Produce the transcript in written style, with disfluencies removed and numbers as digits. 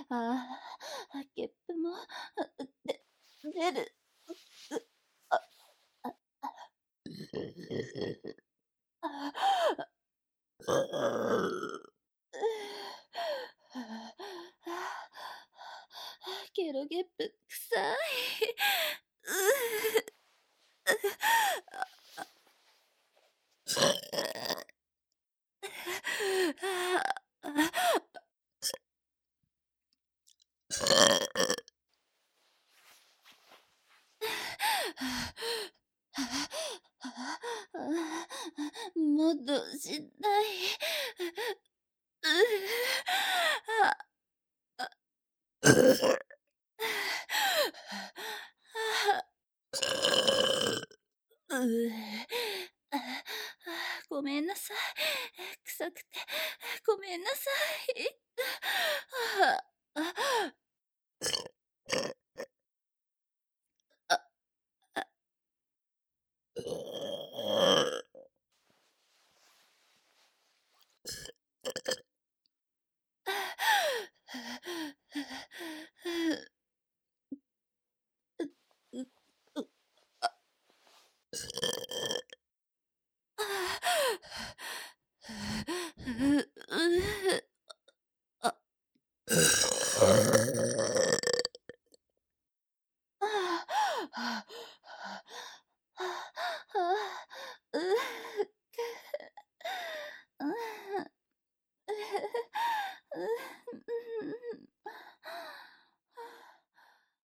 ああ、ゲップも、出る。あ、あ、あ、ゲロゲップ臭い。もっとしんどい。ごめんなさい。臭くてごめんなさい。